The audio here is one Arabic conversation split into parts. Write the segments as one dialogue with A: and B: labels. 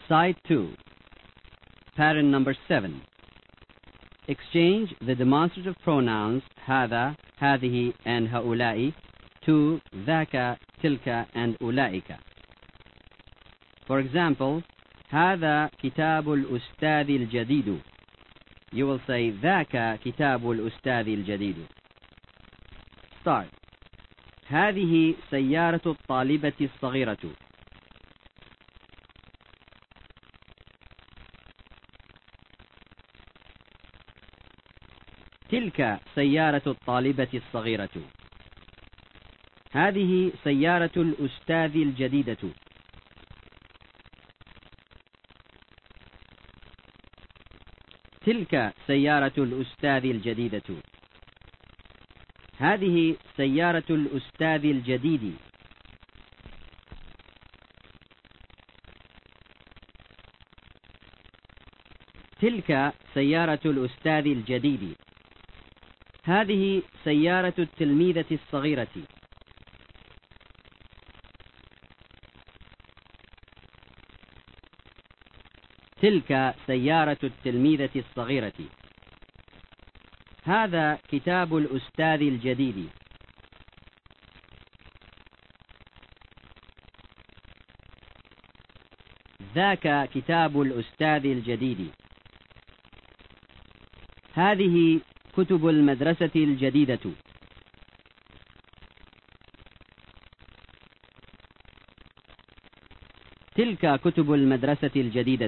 A: Side 2. Pattern number 7. Exchange the demonstrative pronouns هذا, هذه, and هؤلاء to ذاك, تلك, and أولئك. For example, هذا كتاب الأستاذ الجديد. You will say ذاك كتاب الأستاذ الجديد. Start. هذه سيارة الطالبة الصغيرة. تلك سيارة الطالبة الصغيرة. هذه سيارة الأستاذ الجديدة. تلك سيارة الأستاذ الجديدة. هذه سيارة الأستاذ الجديد. تلك سيارة الأستاذ الجديد. هذه سيارة التلميذة الصغيرة. تلك سيارة التلميذة الصغيرة. هذا كتاب الأستاذ الجديد. ذاك كتاب الأستاذ الجديد. هذه كتب المدرسة الجديدة. تلك كتب المدرسة الجديدة.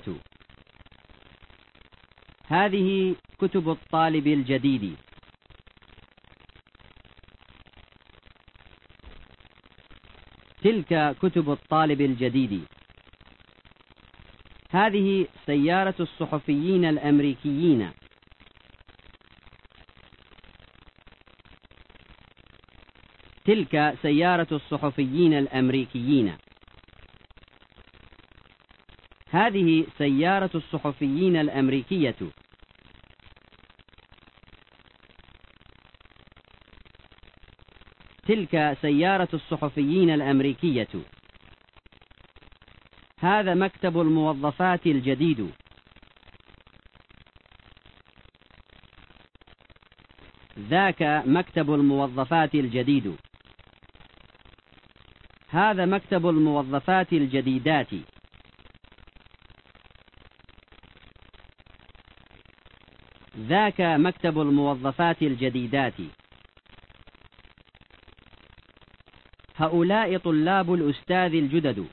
A: هذه كتب الطالب الجديد. تلك كتب الطالب الجديد. هذه سيارة الصحفيين الأمريكيين. تلك سيارة الصحفيين الأمريكيين. هذه سيارة الصحفيين الأمريكية. تلك سيارة الصحفيين الأمريكية. هذا مكتب الموظفات الجديد. ذاك مكتب الموظفات الجديد. هذا مكتب الموظفات الجديدات. ذاك مكتب الموظفات الجديدات. هؤلاء طلاب الأستاذ الجدد.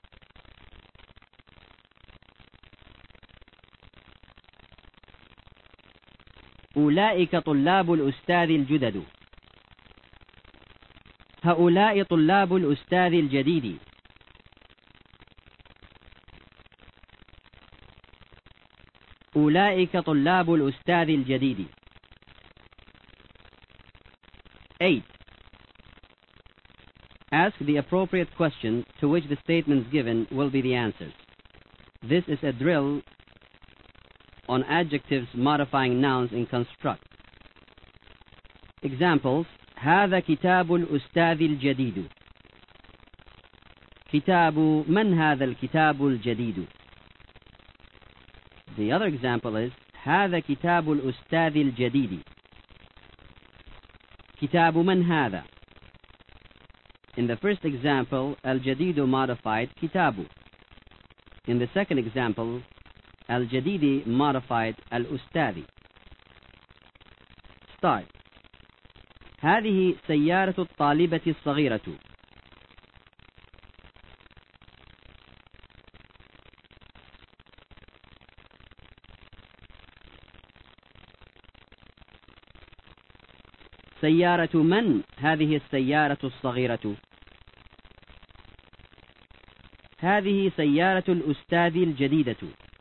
A: أولئك طلاب الأستاذ الجدد. هؤلاء طلاب الأستاذ الجديد. أولئك طلاب الأستاذ الجديد. 8. Ask the appropriate question to which the statements given will be the answers. This is a drill on adjectives modifying nouns in construct. Examples: هذا كتاب الأستاذ الجديد. كتاب من هذا الكتاب الجديد. The other example is هذا كتاب الأستاذ الجديد. كتاب من هذا. In the first example, الجديد modified كتاب. In the second example, الجديد modified الأستاذ. Start. هذه سيارة الطالبة الصغيرة. سيارة من هذه السيارة الصغيرة؟ هذه سيارة الأستاذ الجديدة.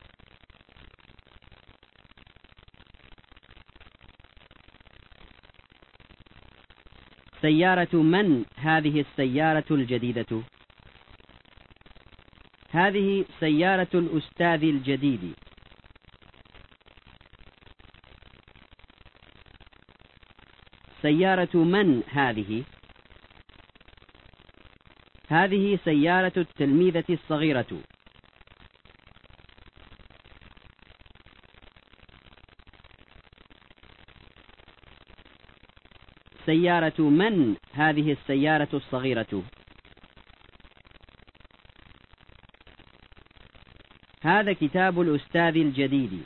A: سيارة من هذه السيارة الجديدة؟ هذه سيارة الأستاذ الجديد. سيارة من هذه؟ هذه سيارة التلميذة الصغيرة. سيارة من هذه السيارة الصغيرة؟ هذا كتاب الأستاذ الجديد.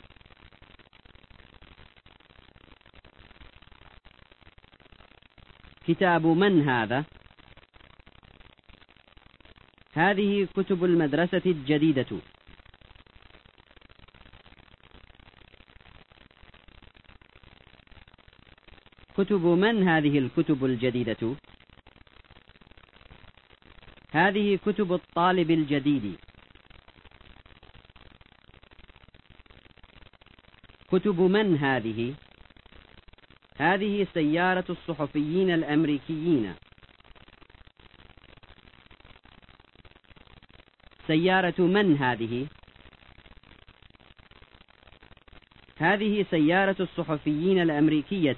A: كتاب من هذا؟ هذه كتب المدرسة الجديدة. كتب من هذه الكتب الجديدة؟ هذه كتب الطالب الجديد. كتب من هذه؟ هذه سيارة الصحفيين الأمريكيين. سيارة من هذه؟ هذه سيارة الصحفيين الأمريكية.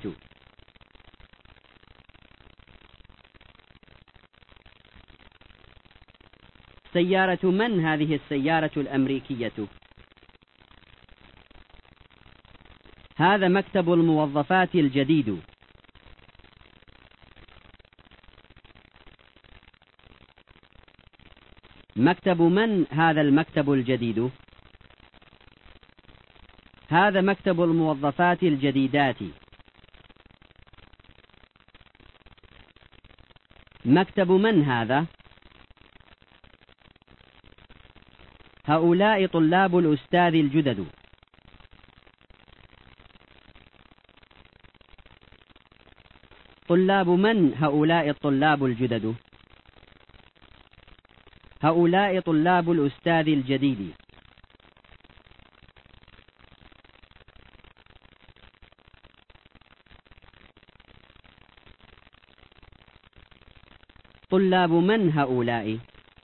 A: سيارة من هذه السيارة الأمريكية؟ هذا مكتب الموظفات الجديد. مكتب من هذا المكتب الجديد؟ هذا مكتب الموظفات الجديدات. مكتب من هذا؟ هؤلاء طلاب الأستاذ الجدد. طلاب من هؤلاء الطلاب الجدد؟ هؤلاء طلاب الأستاذ الجديد. طلاب من هؤلاء؟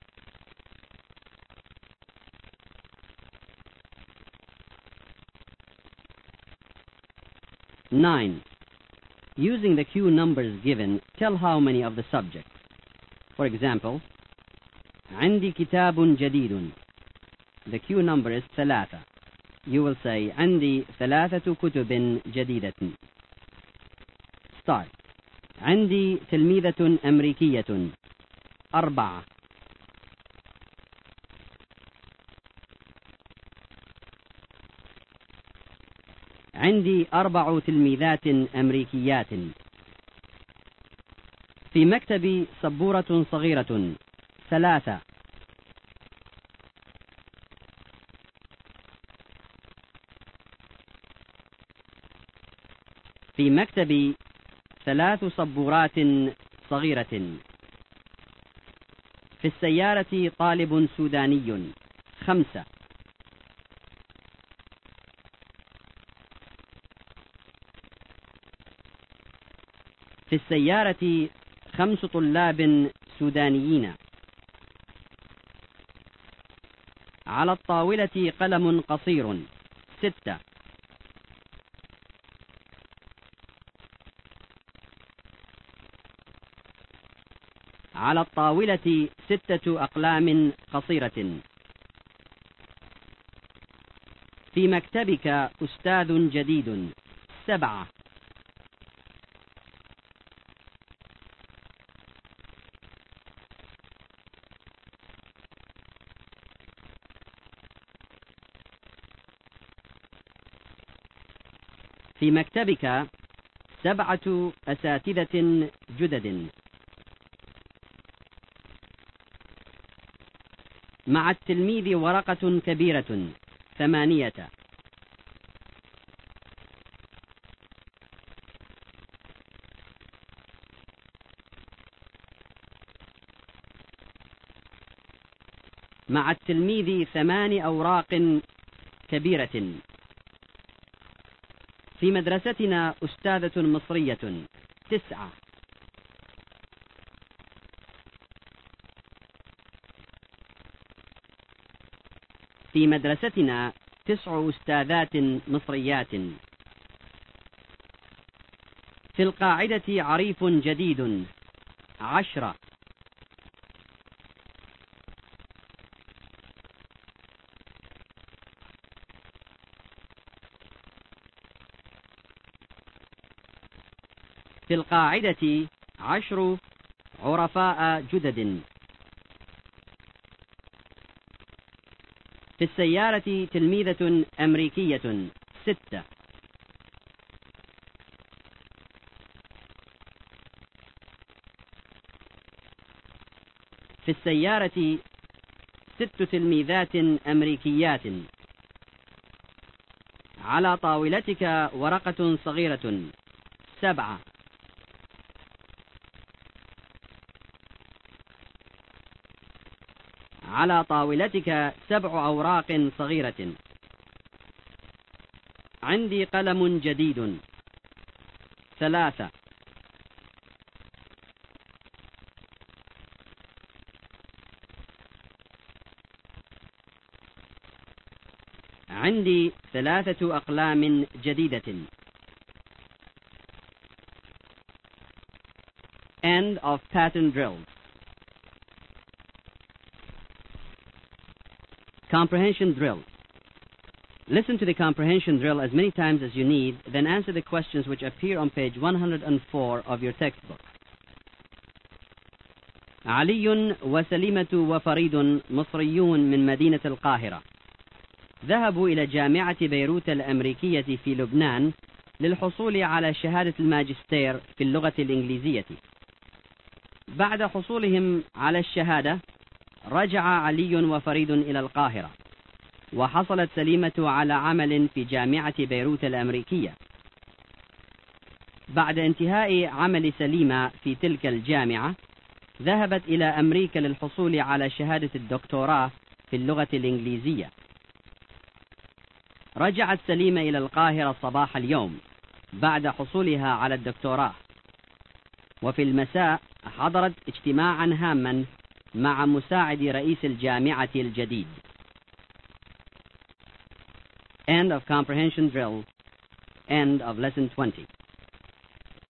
A: 9. Using the Q numbers given, tell how many of the subjects. For example, عندي كتاب جديد. The Q number is 3. You will say عندي 3 كتب جديدة. Start. عندي تلميذة أمريكية. 4. عندي 4 تلميذات أمريكيات. في مكتبي سبورة صغيرة. 3. في مكتبي 3 سبورات صغيرة. في السيارة طالب سوداني. 5. في السيارة 5 طلاب سودانيين. على الطاولة قلم قصير. 6. على الطاولة 6 أقلام قصيرة. في مكتبك أستاذ جديد. 7. في مكتبك 7 أساتذة جدد. مع التلميذ ورقة كبيرة. 8. مع التلميذ 8 أوراق كبيرة. في مدرستنا أستاذة مصرية. 9. في مدرستنا 9 أستاذات مصريات. في القاعدة عريف جديد. 10. في القاعدة 10 عرفاء جدد. في السيارة تلميذة أمريكية 6. في السيارة 6 تلميذات أمريكيات. على طاولتك ورقة صغيرة 7. على طاولتك 7 أوراق صغيرة. عندي قلم جديد 3. عندي 3 أقلام جديدة. End of pattern drills. Comprehension drill. Listen to the comprehension drill as many times as you need, then answer the questions which appear on page 104 of your textbook. علي وسليمة وفريد مصريون من مدينة القاهرة. ذهبوا إلى جامعة بيروت الأمريكية في لبنان للحصول على شهادة الماجستير في اللغة الإنجليزية. بعد حصولهم على الشهادة رجع علي وفريد إلى القاهرة، وحصلت سليمة على عمل في جامعة بيروت الأمريكية. بعد انتهاء عمل سليمة في تلك الجامعة ذهبت إلى أمريكا للحصول على شهادة الدكتوراه في اللغة الإنجليزية. رجعت سليمة إلى القاهرة صباح اليوم بعد حصولها على الدكتوراه، وفي المساء حضرت اجتماعا هاما مع مساعد رئيس الجامعة الجديد. End of comprehension drill. End of lesson 20.